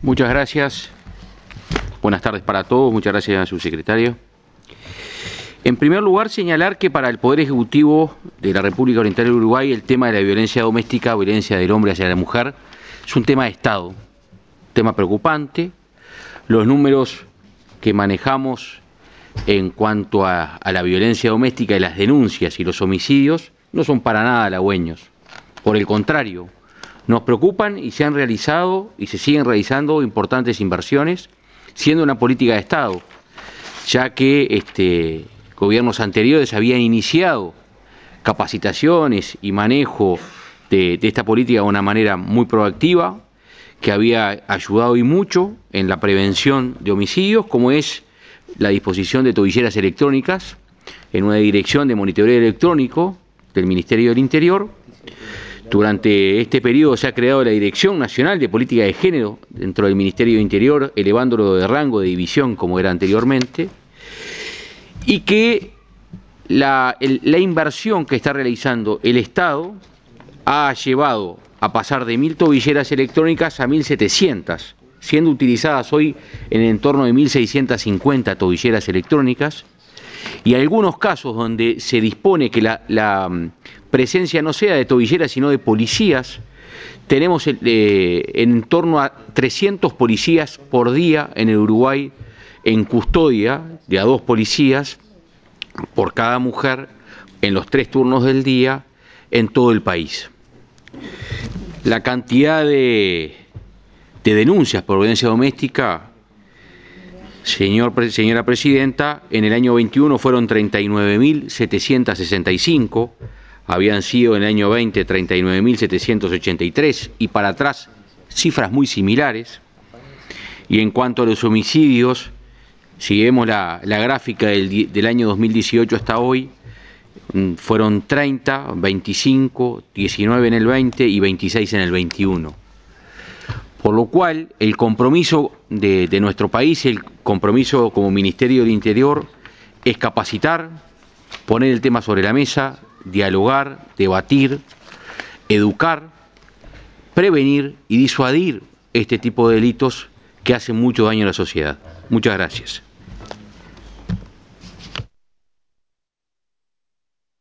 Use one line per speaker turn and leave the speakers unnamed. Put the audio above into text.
Muchas gracias. Buenas tardes para todos. Muchas gracias, subsecretario. En primer lugar, señalar que para el Poder Ejecutivo de la República Oriental del Uruguay el tema de la violencia doméstica, violencia del hombre hacia la mujer, es un tema de Estado, un tema preocupante. Los números que manejamos en cuanto a la violencia doméstica y las denuncias y los homicidios no son para nada halagüeños. Por el contrario, nos preocupan y se han realizado y se siguen realizando importantes inversiones, siendo una política de Estado, ya que gobiernos anteriores habían iniciado capacitaciones y manejo de esta política de una manera muy proactiva, que había ayudado y mucho en la prevención de homicidios, como es la disposición de tobilleras electrónicas en una dirección de monitoreo electrónico del Ministerio del Interior. Durante este periodo se ha creado la Dirección Nacional de Política de Género dentro del Ministerio del Interior, elevándolo de rango de división como era anteriormente, y que la inversión que está realizando el Estado ha llevado a pasar de 1000 tobilleras electrónicas a 1700, siendo utilizadas hoy en el entorno de 1650 tobilleras electrónicas, y algunos casos donde se dispone que la presencia no sea de tobilleras sino de policías. Tenemos en torno a 300 policías por día en el Uruguay en custodia de a 2 policías por cada mujer en los 3 turnos del día en todo el país. La cantidad de denuncias por violencia doméstica, señora Presidenta, en el año 21 fueron 39.765, habían sido en el año 20 39.783 y para atrás cifras muy similares. Y en cuanto a los homicidios, si vemos la gráfica del año 2018 hasta hoy, fueron 30, 25, 19 en el 20 y 26 en el 21. Por lo cual, el compromiso de nuestro país, el compromiso como Ministerio del Interior, es capacitar, poner el tema sobre la mesa, dialogar, debatir, educar, prevenir y disuadir este tipo de delitos que hacen mucho daño a la sociedad. Muchas gracias.